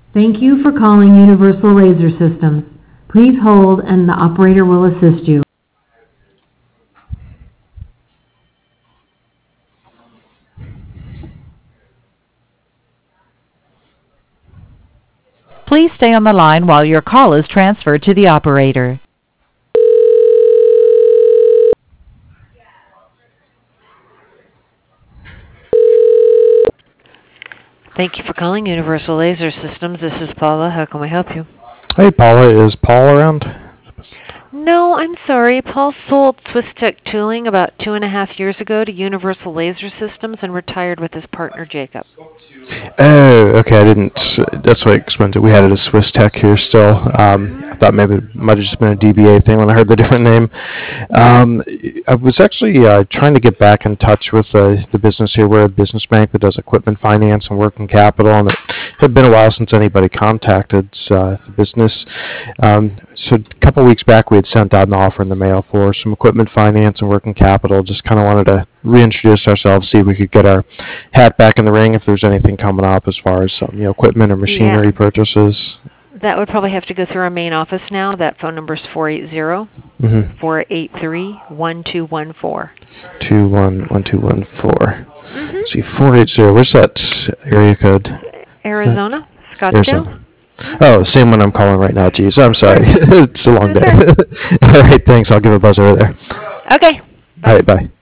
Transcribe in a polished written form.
Thank you for calling Universal Laser Systems. Please hold and the operator will assist you. Please stay on the line while your call is transferred to the operator. Thank you for calling Universal Laser Systems. This is Paula. How can we help you? Hey, Paula, is Paul around? No, I'm sorry. Paul sold SwissTech Tooling about 2.5 years ago to Universal Laser Systems and retired with his partner, Jacob. Oh, okay, I didn't. That's what explains it. We had it as Swiss Tech here still. I thought maybe it might have just been a DBA thing when I heard the different name. I was actually trying to get back in touch with the business here. We're a business bank that does equipment finance and working capital, and it had been a while since anybody contacted the business. So a couple weeks back, we had sent out an offer in the mail for some equipment finance and working capital. Just kind of wanted to reintroduce ourselves, see if we could get our hat back in the ring if there's anything coming up as far as equipment or machinery purchases. That would probably have to go through our main office now. That phone number is 480-483-1214. 1214. Let's see, 480. Where's that area code? Arizona, Scottsdale. Arizona. Oh, same one I'm calling right now. Geez, I'm sorry. It's a long day. All right, thanks. I'll give a buzz over there. Okay. All right, bye.